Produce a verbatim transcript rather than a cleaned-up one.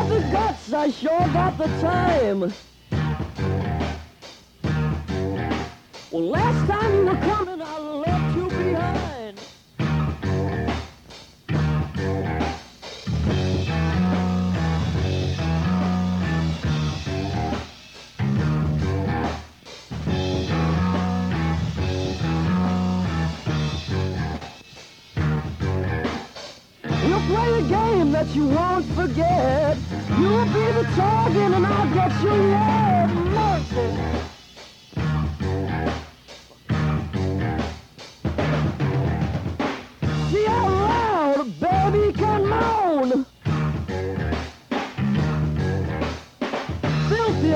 got the guts, I sure got the time. Well, last time you were coming, I left you behind. We'll play a game that you won't forget. You'll be the target and I'll get you yet.